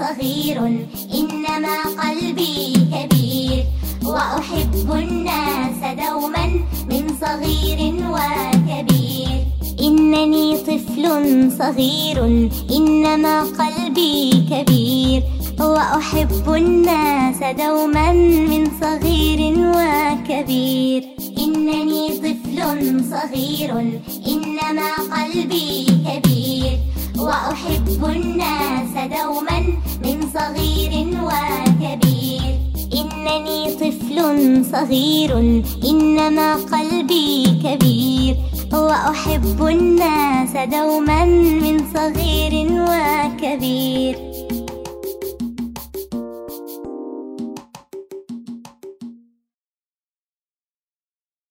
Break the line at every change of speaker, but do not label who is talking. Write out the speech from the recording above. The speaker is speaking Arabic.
صغير إنما قلبي كبير، وأحب الناس دوما من صغير وكبير. إنني طفل صغير إنما قلبي كبير، وأحب الناس دوما من صغير وكبير. إنني طفل صغير إنما قلبي كبير، وأحب الناس دوما من صغير وكبير. إنني طفل صغير إنما قلبي كبير، وأحب الناس دوما من صغير وكبير.